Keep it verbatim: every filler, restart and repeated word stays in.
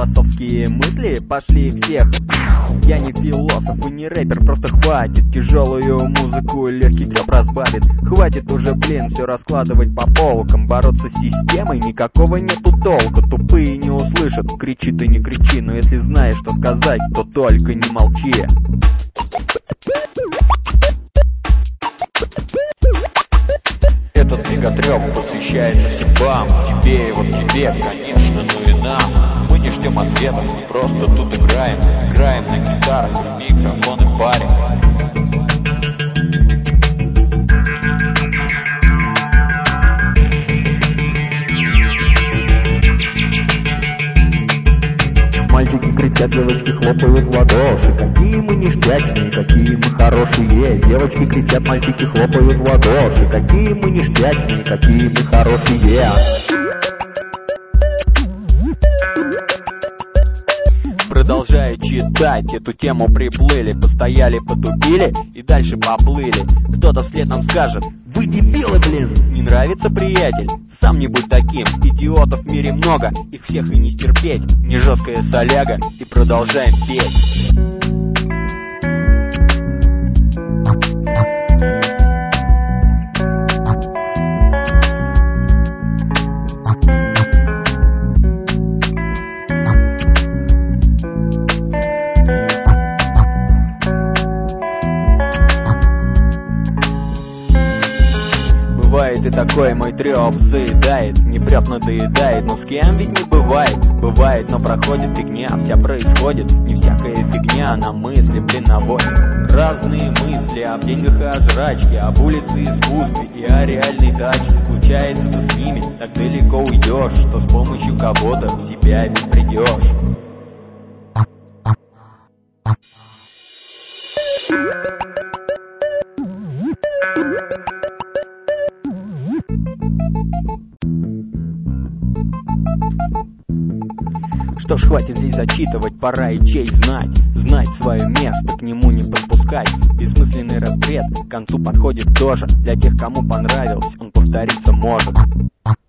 философские мысли пошли всех. Я не философ и не рэпер, просто хватит тяжелую музыку, легкий трёп разбавит. Хватит уже, блин, все раскладывать по полкам. Бороться с системой никакого нету толка. Тупые не услышат, кричи ты не кричи, но если знаешь, что сказать, то только не молчи. Этот мегатрёп посвящается всем вам, тебе и вот тебе, конечно, ну и нам. Мы не ждем ответов, мы просто тут играем, играем на гитарах, микрофоны парим. Мальчики кричат, девочки хлопают в ладоши. Какие мы ништячные, какие мы хорошие. Девочки кричат, мальчики хлопают в ладоши. Какие мы ништячные, какие мы хорошие. Продолжая читать эту тему, приплыли, постояли, потупили и дальше поплыли. Кто-то вслед нам скажет: вы дебилы, блин! Не нравится, приятель? Сам не будь таким. Идиотов в мире много, их всех и не стерпеть. Не жесткая соляга, и продолжаем петь. Бывает и такой, мой трёп заедает, не прёт, надоедает, но с кем ведь не бывает. Бывает, но проходит фигня, вся происходит, не всякая фигня на мысли, блин, наводит. Разные мысли об деньгах и о жрачке, об улице и искусстве и о реальной тачке. Случается, ты с ними так далеко уйдешь, что с помощью кого-то в себя ведь придешь. Что ж, хватит здесь зачитывать, пора и честь знать. Знать свое место, к нему не подпускать. Бессмысленный рэп-бред к концу подходит тоже. Для тех, кому понравился, он повториться может.